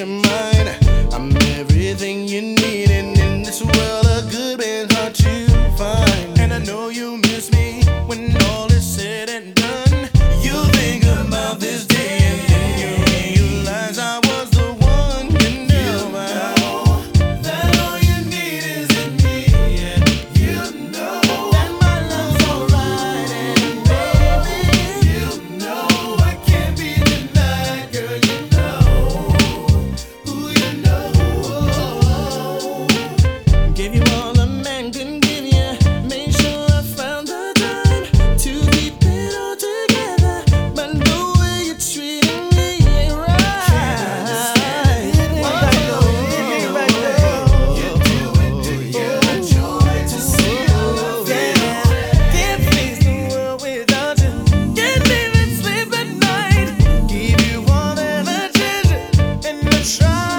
you're mine. I'm everything you need, and in this world a good man's hard to find. And I know you miss me when all is said and done. You'll think about this day, and then you realize I was the one. You know that all you need is in me, and you know that my love's alright. And baby, you know I can't be denied, girl. You know who you know. Give you all a man can give you. Make sure I found the time to keep it all together. But the way you're treating me ain't right. Can't understand it. You do it to your joy to see your love. Can't face the world without you. Can't even sleep at night. Give you all that attention, and I try.